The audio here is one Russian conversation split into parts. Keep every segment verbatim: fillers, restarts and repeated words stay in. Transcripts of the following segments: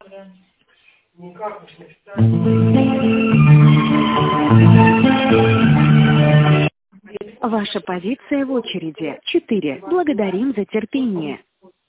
Ваша позиция в очереди. четыре. Благодарим за терпение.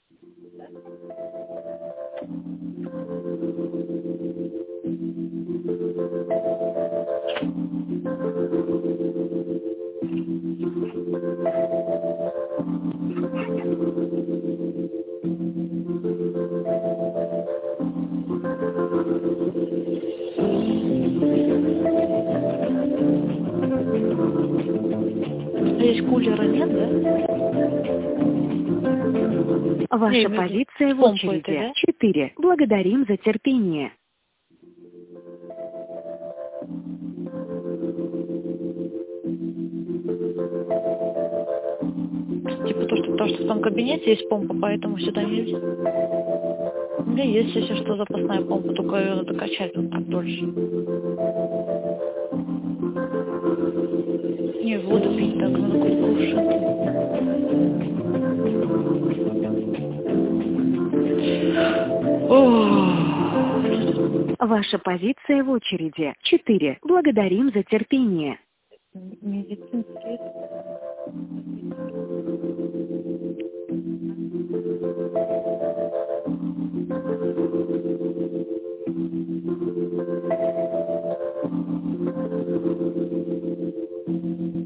Здесь кулера нет, да? Ваша Не, позиция в помпа очереди. это, да? четыре. Благодарим за терпение. Типа то, что, то, что в том кабинете есть помпа, поэтому сюда нельзя. У меня есть, если что, запасная помпа, только ее надо качать вот так дольше. Не, воду пить так, надо кушать. Ваша позиция в очереди. четыре. Благодарим за терпение. Медицинский.